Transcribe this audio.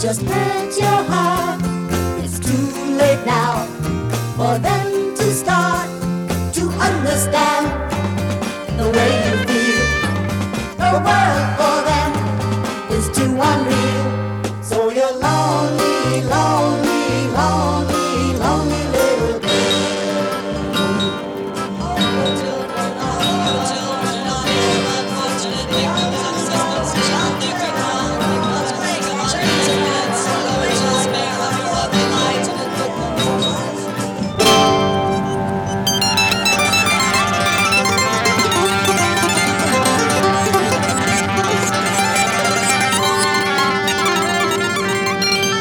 just hurt your heart. It's too late now for them to start to understand the way you feel. The world